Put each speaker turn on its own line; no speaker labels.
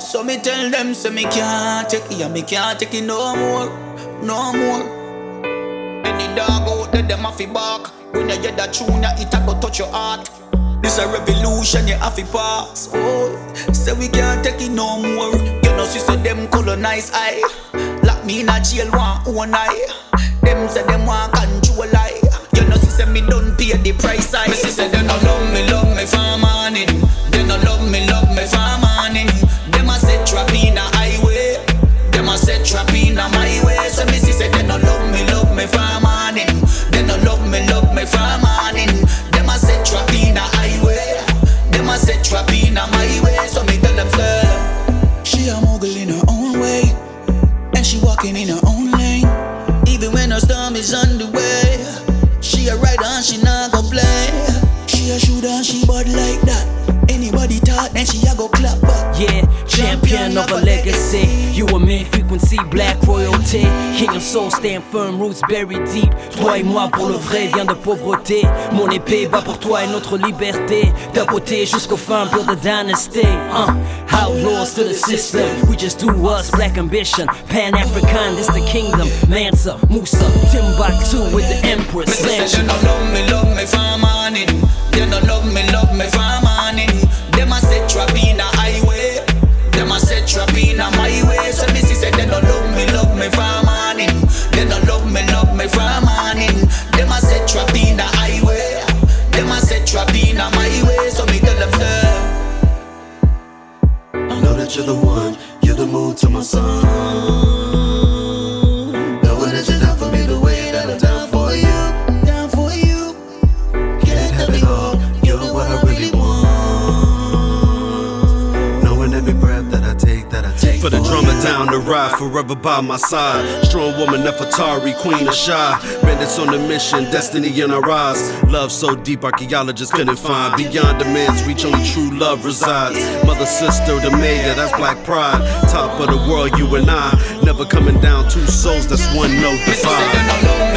So me tell them, say me can't take it, and me can't take it no more, no more. Any dog out there, them have to bark. When you get that tune, it a go touch your heart. This a revolution, you have to pass. Oh, say we can't take it no more. You know, she said them colonize I. Lock me in a jail, one eye. Them say them want control I. You know, she said me don't pay the price I. She said they no love me from morning. They no love me from morning. Them a set trap in a highway. Them a set trap in a my way. So me she said they no love me from morning. They no love me from morning. Them a set trap in a highway. Them a set trap in a my way. So me tell them say she a mogul in her own way, and she walking in her own lane. Even when her storm is on the way, she a rider and she not gon' play. She a shooter and she bud like that. Anybody talk, then she a go clap back.
Yeah, champion of a legacy. You a main frequency, black royalty. King of soul, stand firm, roots buried deep. Toi et moi pour le vrai vient de pauvreté. Mon épée bat pour toi et notre liberté. Ta beauté jusqu'au fin, build a dynasty. Outlaws to the system, we just do us, black ambition. Pan-African, this the kingdom. Mansa, Musa, Timbuktu with the empress.
They no love me from morning. They no love me from morning. Them a set trap in a highway. Them a set trap in a my way. So me say they no love me from morning. They no love me from morning. Them a set trap in a highway. Them a set trap in a my way. So me tell them say
I know that you're the one. You're the moon to my sun. Knowing that you're down for me the way that I'm down for you.
down for you.
Can't have it all. You're what I really want. Knowing every breath that I take
for the drummer down the ride, forever by my side. Strong woman, Nefertari, queen of Shah. Bandits on the mission, destiny in our eyes. Love so deep, archaeologists couldn't find. Beyond the man's reach, only true love resides. Mother, sister, the maid, that's black pride. Top of the world, you and I. Never coming down, two souls, that's one note divide.